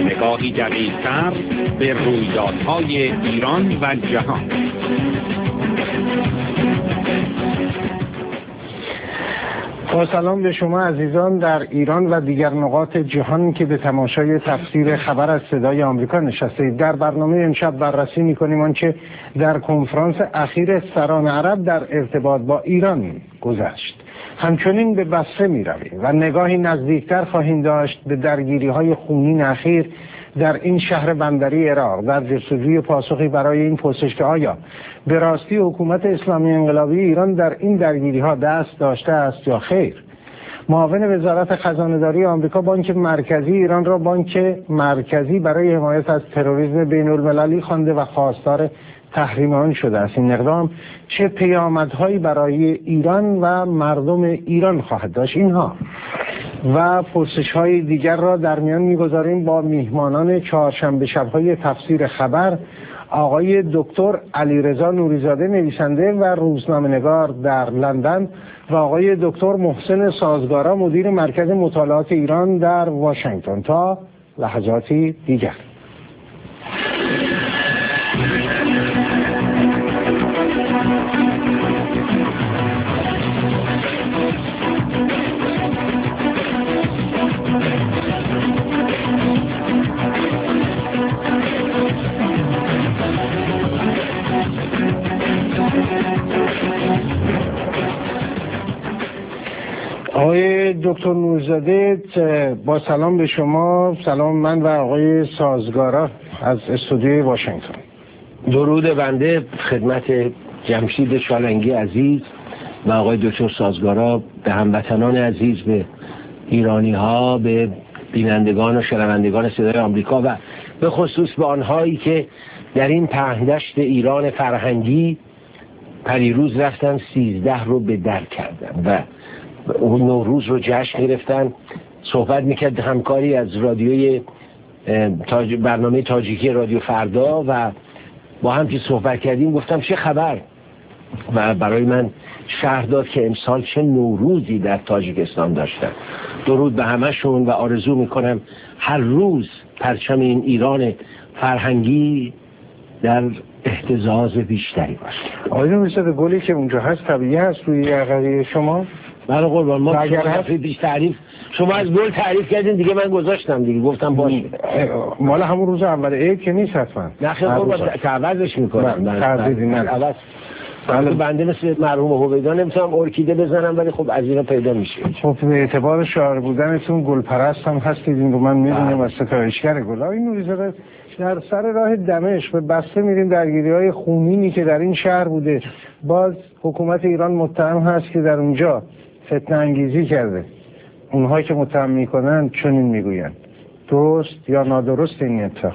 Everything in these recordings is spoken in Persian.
نگاهی دقیق‌تر به رویدادهای ایران و جهان. با سلام به شما عزیزان در ایران و دیگر نقاط جهان که به تماشای تفسیر خبر از صدای آمریکا نشستید. در برنامه امشب بررسی می‌کنیم آنچه در کنفرانس اخیر سران عرب در ارتباط با ایران گذشت. همچنین به بصره می‌رویم و نگاهی نزدیکتر خواهیم داشت به درگیری‌های خونین اخیر در این شهر بندری عراق، در جستجوی پاسخی برای این پرسش که آیا به راستی حکومت اسلامی انقلابی ایران در این درگیری‌ها دست داشته است یا خیر. معاون وزارت خزانه‌داری آمریکا بانک مرکزی ایران را بانک مرکزی برای حمایت از تروریسم بین‌المللی خوانده و خواستار تحریم آن شده است. این اقدام چه پیامدهایی برای ایران و مردم ایران خواهد داشت؟ اینها و پرسش‌های دیگر را در میان می‌گذاریم با میهمانان چهارشنبه شب‌های تفسیر خبر، آقای دکتر علیرضا نوری‌زاده نویسنده و روزنامه‌نگار در لندن و آقای دکتر محسن سازگارا مدیر مرکز مطالعات ایران در واشنگتن. تا لحظاتی دیگر. آقای دکتر نوری‌زاده با سلام به شما. سلام من و آقای سازگارا از استودیوی واشنگتن. درود بنده خدمت جمشید شالنگی عزیز و آقای دکتر سازگارا، به هموطنان عزیز، به ایرانی ها، به بینندگان و شنوندگان صدای آمریکا و به خصوص به آنهایی که در این پهندشت ایران فرهنگی پریروز رفتن 13 رو به در کردن و اون نوروز رو جشن گرفتن. صحبت میکرد همکاری از رادیوی برنامه تاجیکی رادیو فردا و با هم که صحبت کردیم گفتم چه خبر و برای من شرح داد که امسال چه نوروزی در تاجیکستان داشتن. درود به همشون و آرزو میکنم هر روز پرچم این ایران فرهنگی در اهتزاز بیشتری باشه. آقای نوری‌زاده گلی که اونجا هست طبیعی هست روی یقه شما؟ بله قربان، ما بیش تعریف شما از گل تعریف کردین دیگه من گذاشتم دیگه، گفتم باشه. مال همون روز اول عید که نیست حتما. نه خیلی قربان تعوضش میکنم. عوض بنده مثل مرحوم هویدا نمیتونم ارکیده بزنم ولی خب از اینا پیدا میشه. خب به اعتبار شاعر بودنتون گل پرست هم هستید، این رو من میدونم و ستایشگر گل. آقای نوری‌زاده در سر راه دمشق به بسته میریم درگیری‌های خونینی که در این شهر بوده. باز حکومت ایران متهم هست که در اونجا فتنه انگیزی کرده. اونهایی که متهم میکنن چنین میگوین. درست یا نادرست این اتفاق؟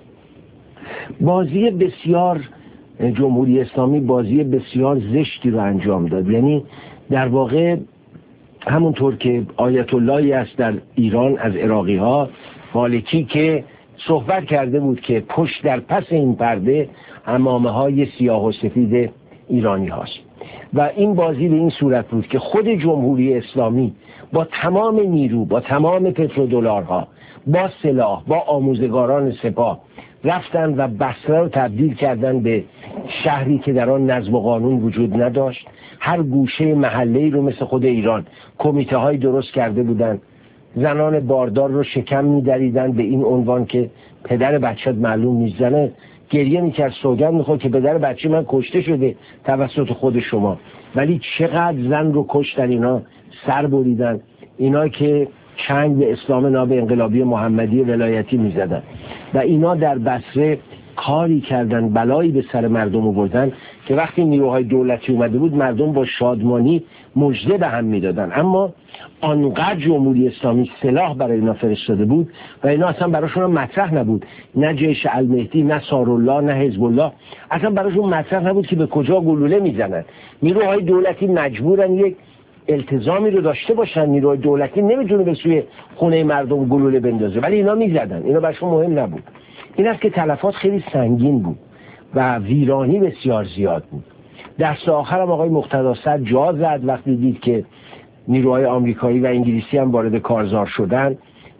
بازی بسیار جمهوری اسلامی بازی بسیار زشتی رو انجام داد. یعنی در واقع همونطور که آیت اللهی است در ایران از عراقی ها، مالکی، که صحبت کرده بود که پشت در پس این پرده عمامه های سیاه و سفید ایرانی هاست و این بازی به این صورت بود که خود جمهوری اسلامی با تمام نیرو، با تمام پترودلارها، با سلاح، با آموزگاران سپاه رفتن و بصره رو تبدیل کردن به شهری که در آن نظم و قانون وجود نداشت. هر گوشه محله‌ای رو مثل خود ایران کمیته های درست کرده بودن، زنان باردار رو شکم می‌دریدن به این عنوان که پدر بچه‌ت معلوم نیست. زنه گریه میکرد، سوگند میخورد که پدر بچه من کشته شده توسط خود شما، ولی چقدر زن رو کشتن، اینا سر بریدن، اینا که چنگ به اسلام ناب انقلابی محمدی ولایتی میزدن و اینا در بصره کاری کردن، بلایی به سر مردم آوردن که وقتی نیروهای دولتی اومده بود مردم با شادمانی مژده به هم میدادن. اما آنقدر جمهوری اسلامی سلاح برای اینا فرستاده بود و اینا اصلا براشون مطرح نبود، نه جیش المهدی، نه سارالله، نه حزب الله، اصلا براشون مطرح نبود که به کجا گلوله میزنن. نیروهای دولتی مجبورن یک التزامی رو داشته باشن، نیروهای دولتی نمیتونه به سوی خونه مردم گلوله بندازه، ولی اینا میزدن، اینا براشون مهم نبود. این است که تلفات خیلی سنگین بود و ویرانی بسیار زیاد بود. دست آخرم آقای مقتدی صدر جا زد وقتی دید که نیروهای آمریکایی و انگلیسی هم وارد کارزار شدن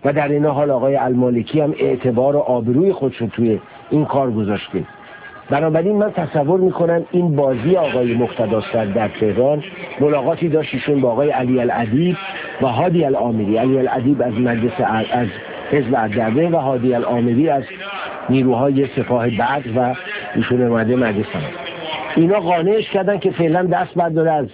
و در این حال آقای المالکی هم اعتبار و آبروی خودش رو توی این کار گذاشته. بنابراین من تصور میکنم این بازی آقای مقتدی در تهران ملاقاتی داشت ایشون با آقای علی الادیب و هادی العامری. علی الادیب از مجلس از حزب الدعوه و هادی العامری از نیروهای سپاه بدر و ایشون اومده مجلس هم. اینا قانعش کردن که فعلا دست برداره از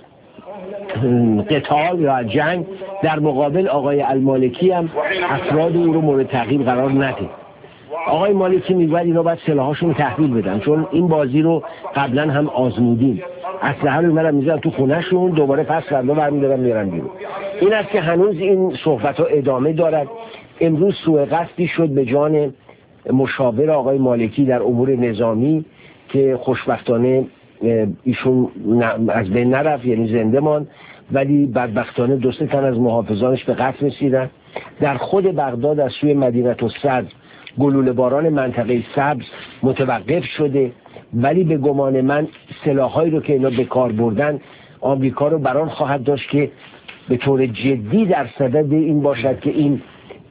قتال یا جنگ، در مقابل آقای المالکی هم افراد او رو مورد تعقیب قرار نده. آقای مالکی میگوید اینا باید سلاحاشون تحویل بدن، چون این بازی رو قبلا هم آزمودیم، اسلحه رو میبرن میذارن تو خونه‌شون، دوباره پس فردا برمی‌دارن میرن بیرون. این است که هنوز این صحبت‌ها ادامه دارد. امروز سوء قصدی شد به جان مشاور آقای مالکی در امور نظامی که خوشبختانه ایشون از بین نرفت، یعنی زنده ماند، ولی بدبختانه 2 تن از محافظانش به قتل رسیدن. در خود بغداد از سوی مدینه الصدر گلوله باران منطقه سبز متوقف شده، ولی به گمان من سلاحایی رو که اینا به کار بردن آمریکا رو بران خواهد داشت که به طور جدی در صدد این باشد که این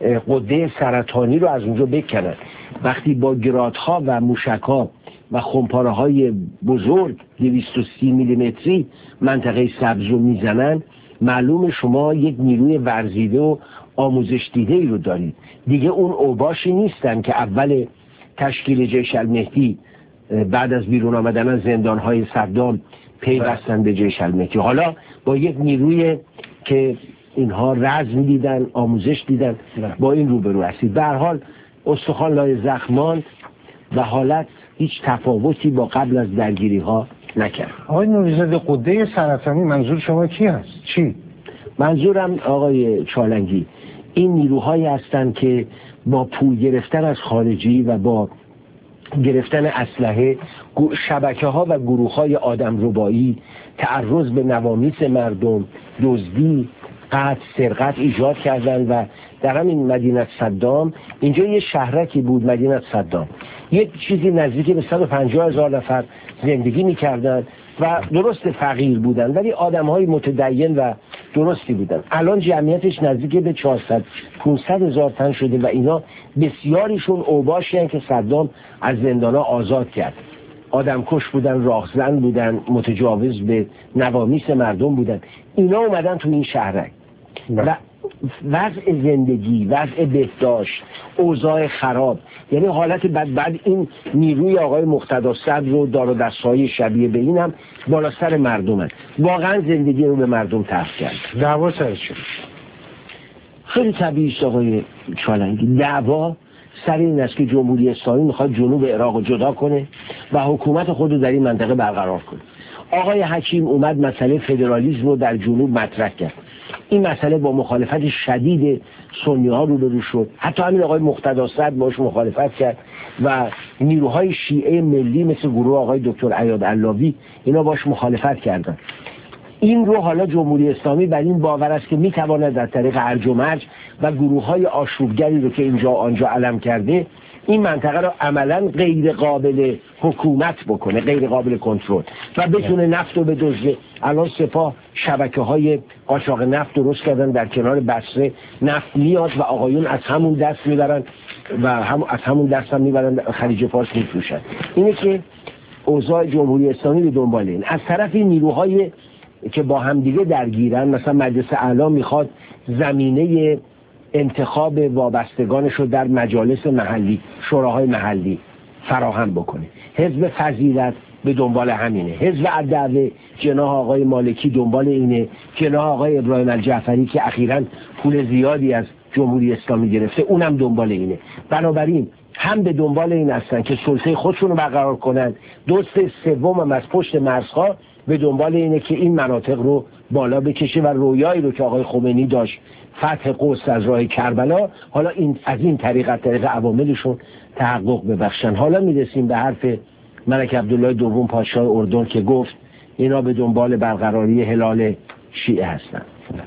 غده سرطانی رو از اونجا بکنن. وقتی با گرادها و موشکها و خمپاره های بزرگ 230 میلیمتری منطقه سبز رو میزنن، معلوم شما یک نیروی ورزیده و آموزش دیده ای رو دارید. دیگه اون اوباشی نیستن که اول تشکیل جیش المهدی بعد از بیرون آمدن از زندانهای صدام پیوستن به جیش المهدی. حالا با یک نیروی که اینها رزم دیدن، آموزش دیدن، با این روبرو هستید. به هر حال استخوان لای زخمان و حالت هیچ تفاوتی با قبل از درگیری ها نکرد. آقای نوری‌زاده، غده سرطانی منظور شما کی هست؟ چی؟ منظورم آقای چالنگی این نیروهایی هستند که با پول گرفتن از خارجی و با گرفتن اسلحه شبکه‌ها و گروه‌های آدمربایی، تعرض به نوامیس مردم، دزدی، قتل، سرقت ایجاد کردن. و در همین مدینه صدام، اینجا یه شهرکی بود مدینه صدام، یک چیزی نزدیک به 150,000 نفر زندگی می‌کردن و درست فقیر بودن ولی آدم‌های متدین و درستی بودن. الان جمعیتش نزدیک به 400-500,000 تن شده و اینا بسیاریشون اوباشی هستند که صدام از زندان‌ها آزاد کرد. آدمکش بودن، راهزن بودن، متجاوز به نوامیس مردم بودن. اینا اومدن تو این شهرک و وضع زندگی، وضع بهداشت، اوضاع خراب، یعنی حالت بعد این نیروی آقای مقتدی صدر رو دار و دستهای شبیه به اینم بالا سر مردمن. واقعا زندگی رو به مردم تلخ کرد. دعوا سر چی؟ خیلی طبیعی است آقای چالنگی. دعوا سر این است که جمهوری اسلامی میخواد جنوب عراق رو جدا کنه و حکومت خود رو در این منطقه برقرار کنه. آقای حکیم اومد مسئله فدرالیسم رو در جنوب مطرح کرد. این مسئله با مخالفت شدید سنی ها روبرو شد. حتی همین آقای مقتدی صدر باش مخالفت کرد و نیروهای شیعه ملی مثل گروه آقای دکتر عیاد علاوی اینا باش مخالفت کردن. این رو حالا جمهوری اسلامی بر این باور است که میتواند در طریق هرج و مرج و گروه‌های آشوبگری رو که اینجا آنجا علم کرده این منطقه رو عملاً غیر قابل حکومت بکنه، غیر قابل کنترل و بتونه نفت رو بدزده. الان سپاه شبکه‌های قاچاق نفت درست کردن در کنار بصره، نفت میاد و آقایون از همون دست میبرن و از همون دست هم میبرن خلیج فارس میفروشن. اینه که اوضاع جمهوری اسلامی به دنبال این. از طرف نیروهای که با همدیگه درگیرن، مثلا مجلس اعلی میخواد زمینه انتخاب وابستگانش رو در مجالس محلی، شوراهای محلی فراهم بکنه. حزب فضیلت به دنبال همینه، حزب الدعوه جناح آقای مالکی دنبال اینه، جناح آقای ابراهیم الجعفری که اخیراً پول زیادی از جمهوری اسلامی گرفته اونم دنبال اینه. بنابراین هم به دنبال این هستن که سلطه خودشون رو برقرار کنن، دوست سوم هم از پشت مرزها به دنبال اینه که این مناطق رو بالا بکشه و رویایی رو که آقای خمینی داشت، فتح قدس از راه کربلا، حالا این از این طریق عواملشون تحقق ببخشن. حالا میرسیم به حرف ملک عبدالله دوم پادشاه اردن که گفت اینا به دنبال برقراری هلال شیعه هستن.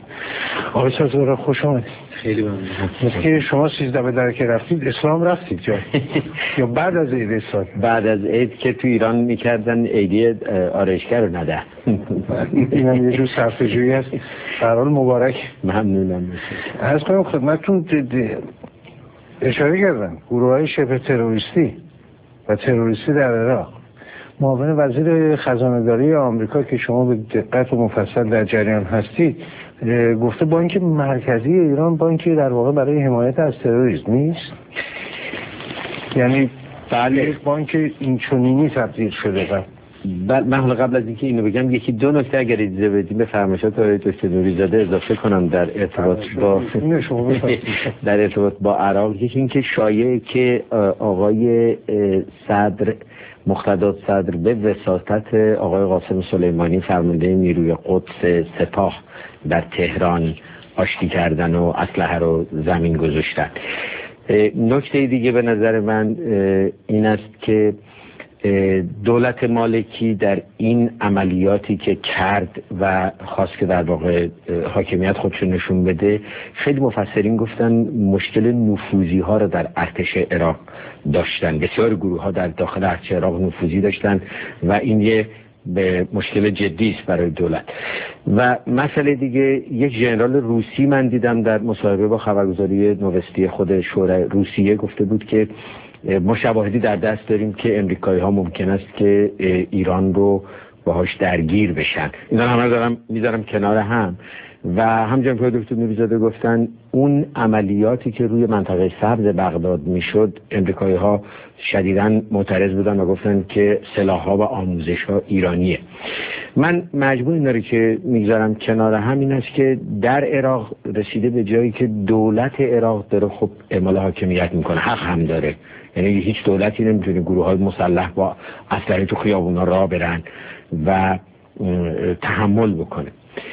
آقای سازوار خوش آمدید. خیلی ممنون. که شما 13 به درک رفتید، اسلام رفتید جا یا بعد از عید اسلام؟ بعد از عید که تو ایران میکردن عیدی آرایشگر رو نده. اینم یه جور صرفه‌جویی هست. در حال مبارک. ممنونم. عرض کنم خدمتتون اشاره کردم گروه‌های شبه تروریستی و تروریستی در عراق. معاون وزیر خزانه‌داری آمریکا که شما به دقت و مفصل در جریان هستید گفته بانک مرکزی ایران بانکی در واقع برای حمایت از تروریسم نیست، یعنی بله بانک اینچنینی تبدیل شده. من حالا قبل از اینکه اینو بگم یکی دو نکته اگر اجازه بدید به فرمایشات آقای دکتر نوری‌زاده اضافه کنم در ارتباط با در ارتباط با عراق. یکی اینکه شایعه که آقای صدر مقتدی صدر به وساطت آقای قاسم سلیمانی فرمانده نیروی قدس سپاه در تهران آشتی کردن و اسلحه رو زمین گذاشتن. نکته دیگه به نظر من این است که دولت مالکی در این عملیاتی که کرد و خواست که در واقع حاکمیت خودشون نشون بده، خیلی مفسرین گفتن مشکل نفوذی ها رو در ارتش عراق داشتن. بسیار گروه ها در داخل ارتش عراق نفوذی داشتن و این یه به مشکل جدی است برای دولت. و مسئله دیگه، یک ژنرال روسی من دیدم در مصاحبه با خبرگزاری نوستی خود شورای روسیه گفته بود که ما شواهدی در دست داریم که امریکایی ها ممکن است که ایران رو باهاش درگیر بشن. اینا همه دارم میذارم کنار هم و همچنین که دکتر نوری‌زاده گفتن اون عملیاتی که روی منطقه سبز بغداد میشد امریکایی ها شدیداً معترض بودن و گفتن که سلاح ها و آموزش ها ایرانیه. من مجبور اینا رو که میگذارم کنار هم این است که در عراق رسیده به جایی که دولت عراق داره خب اعمال حاکمیت میکنه، حق هم داره. یعنی هیچ دولتی نمیتونه گروه های مسلح با اسلحه تو خیابونا راه برن و تحمل بکنه.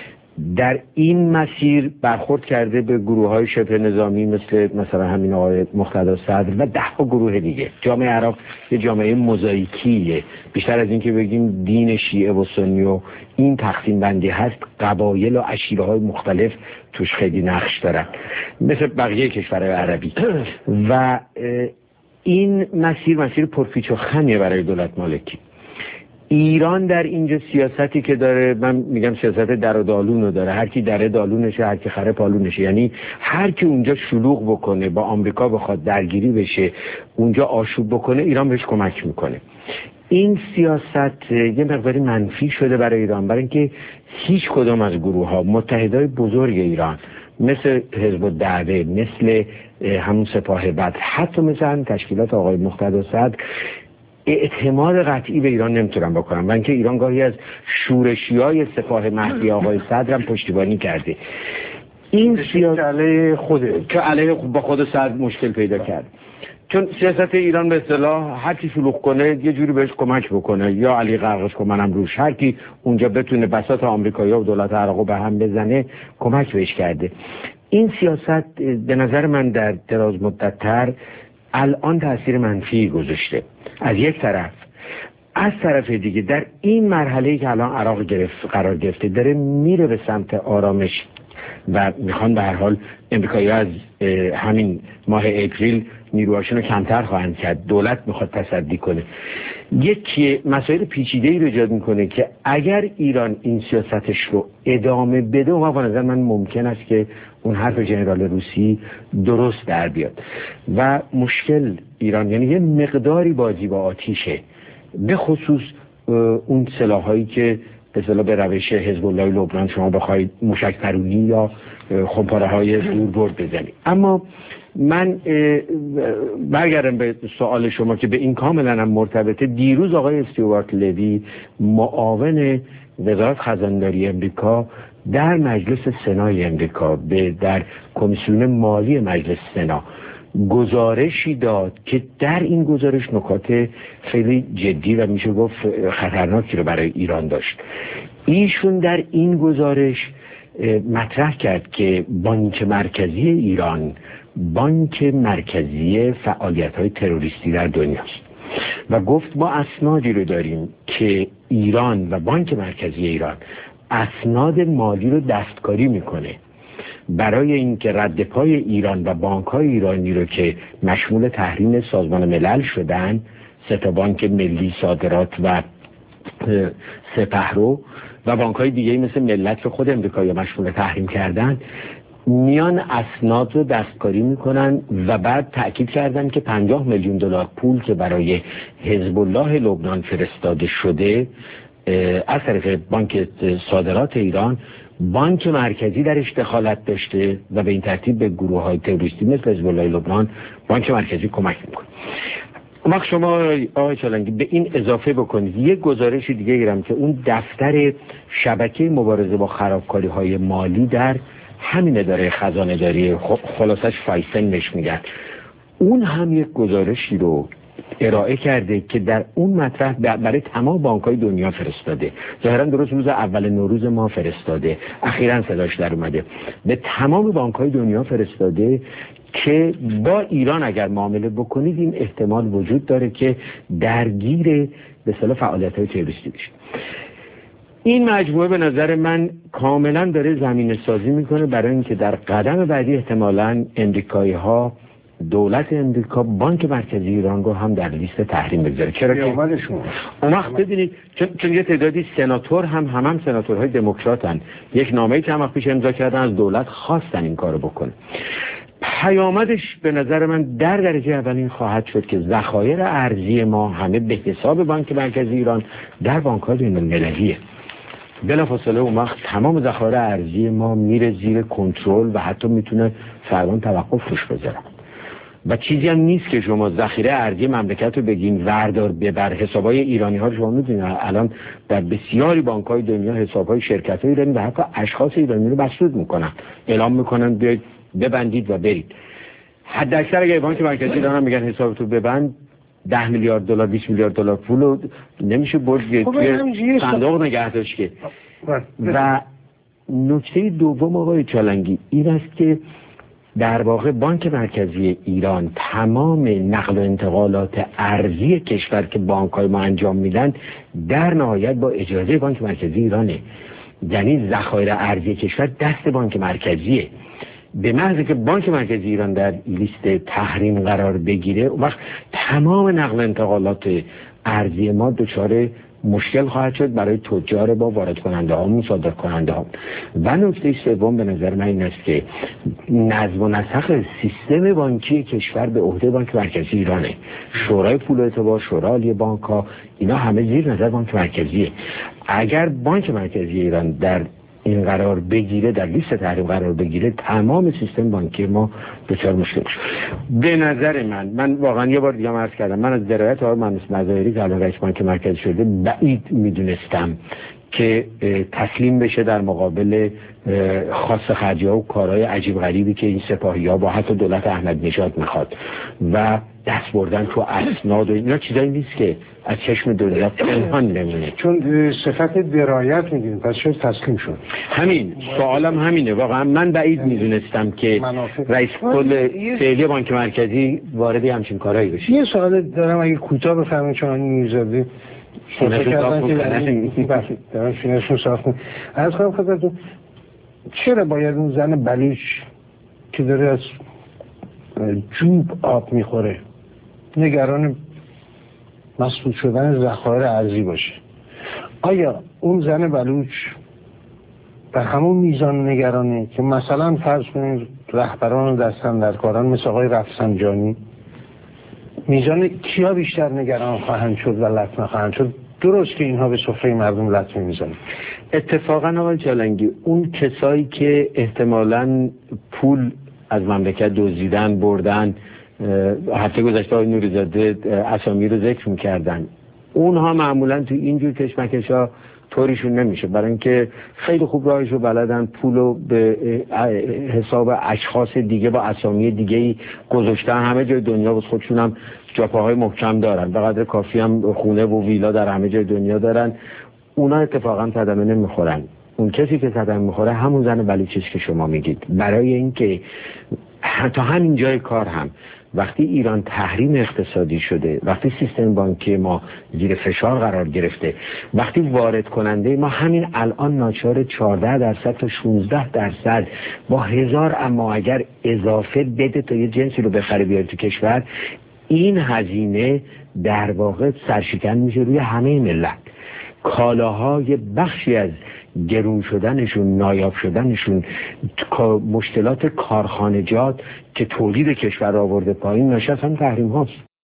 در این مسیر برخورد کرده به گروه های شبه نظامی مثلا همین آقای مقتدی صدر و 10 گروه دیگه. جامعه عراق یه جامعه موزاییکیه، بیشتر از این که بگیم دین شیعه و سنی و این تقسیم بندی هست، قبایل و عشیره های مختلف توش خیلی نقش دارن مثل بقیه کشورهای عربی و این مسیر پرپیچ و خمیه برای دولت مالکی. ایران در اینجا سیاستی که داره، من میگم سیاست در و دالونو داره، هر کی در دالونشه هر کی خره پالونشه. یعنی هر کی اونجا شلوغ بکنه، با آمریکا بخواد درگیری بشه، اونجا آشوب بکنه، ایران بهش کمک میکنه. این سیاست یه مقداری منفی شده برای ایران، برای اینکه هیچ کدام از گروه ها متحدای بزرگ ایران مثل حزب الدعوه، مثل همون سپاه بدر، حتی مثل همین تشکیلات آقای مقتدی صدر اعتماد قطعی به ایران نمیتونن بکنن و اینکه ایران گاهی از شورشیای سپاه مهدی آقای صدرم پشتیبانی کرده. این سیاست علیه با خود صدر مشکل پیدا کرد، چون سیاست ایران به اصطلاح هر کی شلوغ کنه یه جوری بهش کمک بکنه، یا علی قرقش کنه منم روش، هر کی اونجا بتونه بساط آمریکایی‌ها و دولت عراق به هم بزنه کمک بهش کرده. این سیاست به نظر من در دراز مدت‌تر الان تاثیر منفی گذاشته از یک طرف. از طرف دیگه در این مرحله‌ای که الان عراق قرار گرفته داره میره به سمت آرامش و میخوان به هر حال امریکایی از همین ماه اپریل نیروهاشون رو کمتر خواهند کرد، دولت میخواد تصدی کنه. یک مسائل پیچیده‌ای رو ایجاد میکنه که اگر ایران این سیاستش رو ادامه بده و به نظر من ممکن است که اون حرف ژنرال روسی درست در بیاد و مشکل ایران یعنی یه مقداری بازی با آتیشه، به خصوص اون سلاحایی که مثلا به روش حزب الله لبنان شما بخواید موشک پرونی یا خمپاره های دور برد بزنید. اما من برگردم به سوال شما که به این کاملا هم مرتبطه. دیروز آقای استیوارت لوی معاون وزارت خزانه‌داری امریکا در مجلس سنای امریکا در کمیسیون مالی مجلس سنا گزارشی داد که در این گزارش نکات خیلی جدی و میشه گفت خطرناکی رو برای ایران داشت. ایشون در این گزارش مطرح کرد که بانک مرکزی ایران بانک مرکزی فعالیت‌های تروریستی در دنیاست و گفت ما اسنادی رو داریم که ایران و بانک مرکزی ایران اسناد مالی رو دستکاری میکنه برای اینکه رد پای ایران و بانک‌های ایرانی رو که مشمول تحریم سازمان ملل شدن، 3 بانک ملی صادرات و سپهرو و بانک‌های دیگه مثل ملت رو خود امریکا یا مشمول تحریم کردن، میان اسناد رو دستکاری میکنن و بعد تأکید کردن که 50 میلیون دلار پول که برای حزب الله لبنان فرستاده شده از طریق بانک صادرات ایران، بانک مرکزی درش دخالت داشته و به این ترتیب به گروه های تروریستی مثل حزب الله لبنان بانک مرکزی کمک میکنه. وقت شما آقای چالنگی به این اضافه بکنید یک گزارش دیگه گیرم که اون دفتر شبکه مبارزه با خرابکاری های مالی در همین اداره خزانه داری، خلاصش فایسنش میگن، اون هم یک گزارشی رو ارائه کرده که در اون مطرح برای تمام بانک‌های دنیا فرستاده. ظاهراً درست روز اول نوروز ما فرستاده، اخیراً صداش در اومده، به تمام بانک‌های دنیا فرستاده که با ایران اگر معامله بکنید این احتمال وجود داره که درگیر به اصطلاح فعالیت‌های تروریستی بشید. این مجموعه به نظر من کاملا داره زمینه سازی میکنه برای اینکه در قدم بعدی احتمالاً امریکایی‌ها، دولت امریکا، بانک مرکزی ایران رو هم در لیست تحریم بگذاره. چرا که اون وقت ببینید چون یه تعدادی سناتور هم سناتورهای دموکراتن، یک نامه‌ای که هم وقت پیش امضا کردن از دولت خواستن این کارو بکنه. پیامدش به نظر من در درجه اول این خواهد شد که ذخایر ارزی ما همه به حساب بانک مرکزی ایران در بانک‌های بین‌المللیه. بلافاصله اون وقت تمام ذخایر ارزی ما میره زیر کنترل و حتی میتونه فرمان توقف روش بذاره. و چیزی هم نیست که شما ذخیره ارزی مملکت رو بگین وردار ببر. حسابای ایرانی ها رو شما میدونید الان در بسیاری بانک‌های دنیا حسابای شرکت‌های ایرانی و حتی اشخاص ایرانی رو مسدود میکنن، اعلام میکنن بیاید ببندید و برید. حد اکثر اگه بانک مرکزی ایران میگن حسابتو ببند، 10 میلیارد دلار 20 میلیارد دلار پول نمیشه برد توی صندوق نگه داشت که. و نکته دوم آقای چالنگی این است که در واقع بانک مرکزی ایران تمام نقل و انتقالات ارزی کشور که بانک‌های ما انجام میدن در نهایت با اجازه بانک مرکزی ایرانه. یعنی ذخایر ارزی کشور دست بانک مرکزیه. به محض که بانک مرکزی ایران در لیست تحریم قرار بگیره، اون وقت تمام نقل و انتقالات ارزی ما دچار مشکل خواهد شد برای تجار با وارد کننده ها، مصادره کننده ها. و نکته سوم به نظر من این است که نظم و نسق سیستم بانکی کشور به عهده بانک مرکزی ایرانه. شورای پول و اعتبار، شورای عالی بانک ها، اینا همه زیر نظر بانک مرکزیه. اگر بانک مرکزی ایران در این قرار بگیره، در لیست تحریم قرار بگیره، تمام سیستم بانکی ما دچار مشکل میشه. به نظر من واقعا یه بار دیگه عرض کردم، من از درایت آقای مهندس مظاهری که الان رئیس بانک مرکزی شده بعید میدونستم که تسلیم بشه در مقابل خاص خرجی‌ها و کارهای عجیب غریبی که این سپاهی‌ها با حتی دولت احمد نژاد میخواد و دست بردن تو اسناد و اینا چیزایی نیست که از چشم دولت پنهان نمونه. چون صفت درایت میگیم پس چرا تسلیم شد؟ همین سوالم همینه. واقعا من بعید میدونستم که رئیس کل فعلی بانک مرکزی وارد همچین کارهایی بشه. یه سوال دارم اگه کوتاه بفرمایید، چون میرزادی فینشون صاف کنید. از خواهم خدمتتون چرا باید اون زن بلوچ که داره از جوب آب میخوره نگران مسدود شدن ذخایر ارزی باشه؟ آیا اون زن بلوچ در همون میزان نگرانه که مثلا فرض کنید رهبران و دستاندرکاران مثل آقای رفسنجانی، میزان کیا بیشتر نگران خواهند شد و لطمه خواهند شد؟ درست که اینها به سفره مردم لطمه میزنن. اتفاقا آقای چالنگی اون کسایی که احتمالاً پول از مملکت دزدیدن بردن، هفته گذشته آقای نوری‌زاده اسامی رو ذکر میکردن، اونها معمولاً تو اینجور کشمکش‌ها طوریشون نمیشه، برای اینکه خیلی خوب راهش رو بلدن، پولو به حساب اشخاص دیگه با اسامی دیگه‌ای گذاشتن. همه جای دنیا واسه خودشون هم جاپاهای محکم دارن، به قدر کافی هم خونه و ویلا در همه جای دنیا دارن. اونا اتفاقا صدمه نمیخورن. اون کسی که صدمه میخوره همون زن بلوچیست که شما میگید. برای اینکه تا همین جای کار هم وقتی ایران تحریم اقتصادی شده، وقتی سیستم بانکی ما زیر فشار قرار گرفته، وقتی وارد کننده ما همین الان ناچار 14% تا 16% با 1000 اما اگر اضافه بده تا یه جنسی رو بخره بیاره تو کشور، این هزینه در واقع سرشکن میشه روی همه ملت. کالاهای بخشی از گرون شدنشون، نایاب شدنشون، مشکلات کارخانجات که تولید کشور آورده پایین، ناشی از هم تحریم هاست.